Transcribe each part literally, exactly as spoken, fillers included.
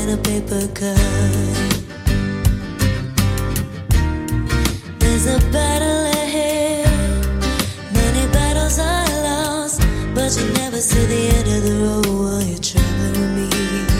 a paper cut. There's a battle ahead, many battles are lost, but you never see the end of the road while you're traveling with me.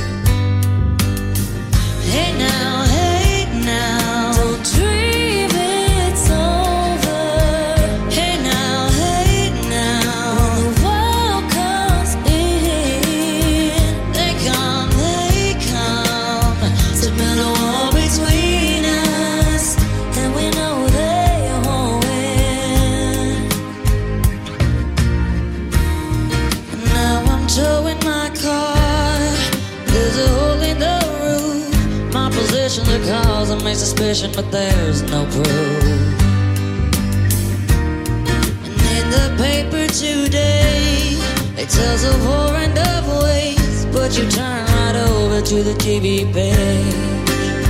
Hey now, hey now, don't dream it's over. Hey now, hey now, when the world comes in, they come, they come to build a wall between us, and we know they won't win. Now I'm towing my car, there's a hole in the roof. My position the cause of my suspicion, but there's no proof. And in the paper today, it tells of war and of waste, but you turn right over to the T V page.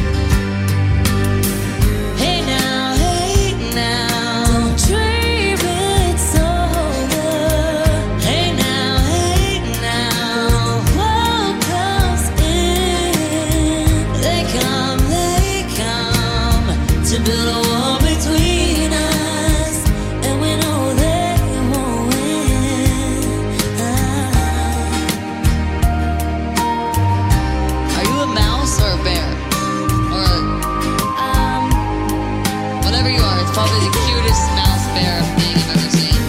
Hey now, hey now, don't dream it's over. Hey now, hey now, world comes in, they come, they come to build a wall between us, and we know they won't win. Are you a mouse or a bear? Or a, Um, whatever you are, it's probably the cutest mouse bear thing I've ever seen.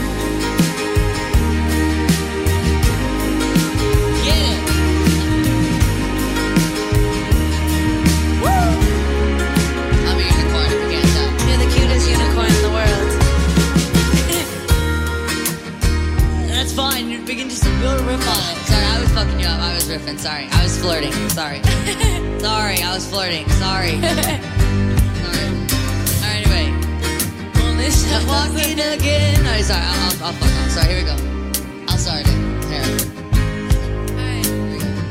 Get it! I'm a unicorn if you can't tell. you're the cutest unicorn in the world. That's fine, you begin just to build a riff on it. Sorry, I was fucking you up. I was riffing. Sorry. I was flirting. Sorry. Sorry, I was flirting. Sorry. Sorry. Alright, anyway. Only I'm walking again. Alright, sorry. I'll, I'll, I'll fuck off. Sorry, here we go. I'll start it. Here. Alright. Here we go.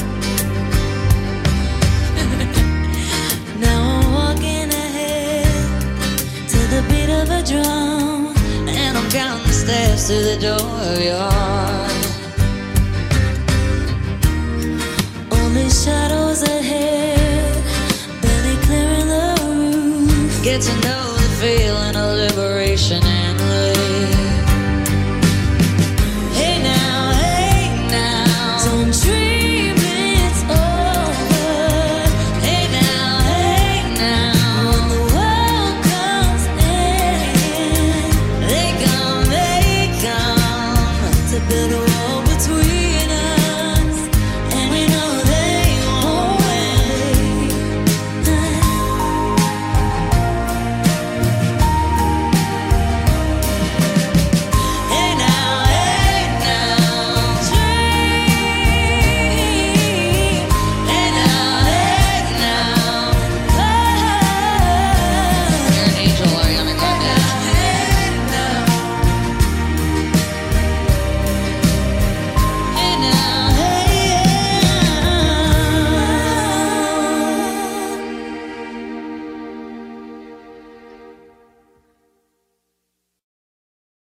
Now I'm walking ahead to the beat of a drum, And I'm counting the steps to the door of your heart. only shadows ahead, barely clearing the roof. Get to know